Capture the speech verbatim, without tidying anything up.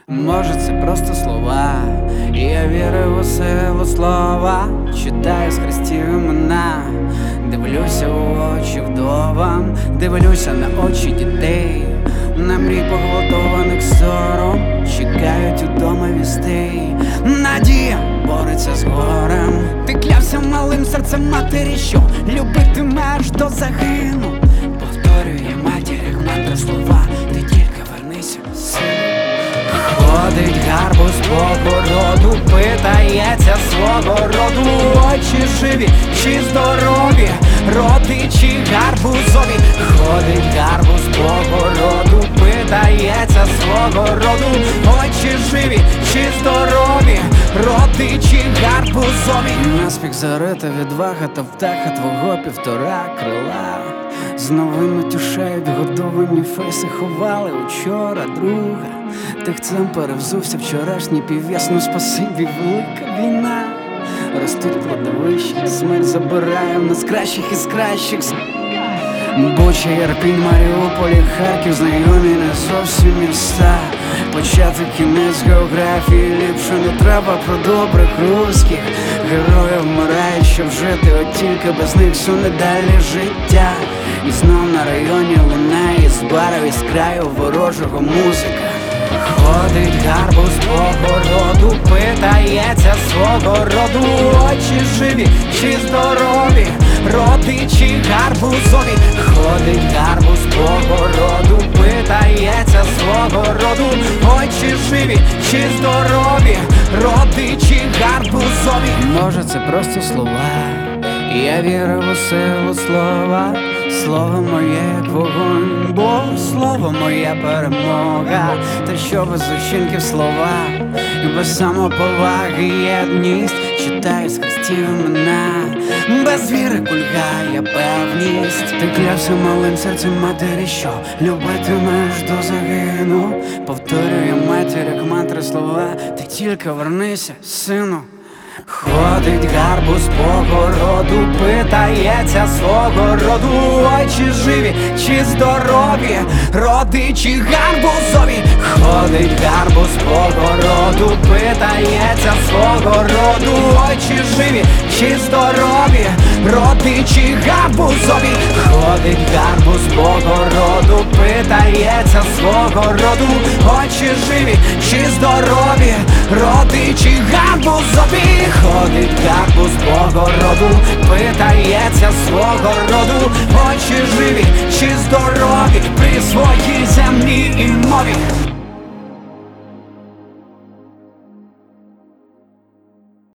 Може, це просто слова, і я вірю у силу слова. Читаю з хрестів імена, дивлюся у очі вдовам, дивлюся на очі дітей, на мрій поглотованих сором, чекають удома вістей. Надія бореться з горем. Ти клявся малим серцем матері, що любитиме аж до загину. Повторює матір, як мантра слова, ти тільки вернися, сину. Ходить гарбуз по городу, питається свого роду. Очі живі чи здорові, родичі гарбузові. Ходить гарбуз по городу, питається свого роду. Очі живі чи здорові, родичі гарбузові. Наспіх зарита відвага та птаха твого півтора крила. З новими тюшають годовані фейси, ховали учора друга. Тихцем перевзувся вчорашній пів'ясно, спасибі, велика війна. Ростуть кладовища, смерть забирає в нас кращих із кращих. Буча, Ірпінь, Маріуполь, Харків, знайомі не зовсім міста. Почати кінець географії, ліпше не треба про добрих русських. Герої вмирають, щоб жити, от тільки без них суне далі життя. І знов на районі лунає з барів, із краю ворожого музика. Ходить гарбуз по городу, питається свого роду. Очі живі чи здорові, родичі гарбузові. Ходить гарбуз по городу, питається свого роду. Очі живі чи здорові, родичі гарбузові. Може, це просто слова, я вірю у силу слова. Слово моє, як вогонь, бо слово моя перемога. Та що без учинків слова, і без самоповаги єдність. Читаю з хрестів імена, без віри кульгає певність. Ти клявся малим серцем матері, що любитимеш до загину. Повторює матір, як мантри слова, ти тільки вернися, сину. Ходить гарбуз по городу, питається свого роду. Очі живі чи здорові, родичі гарбузові. Ходить гарбуз по городу, питається свого роду. Очі живі чи здорові, родичі гарбузові. Ходить гарбуз по городу, питається свого роду. Очі живі чи здорові, родичі гарбузові. Ходить гарбуз по городу, питається свого роду. Очі живі чи здорові, при своїй землі.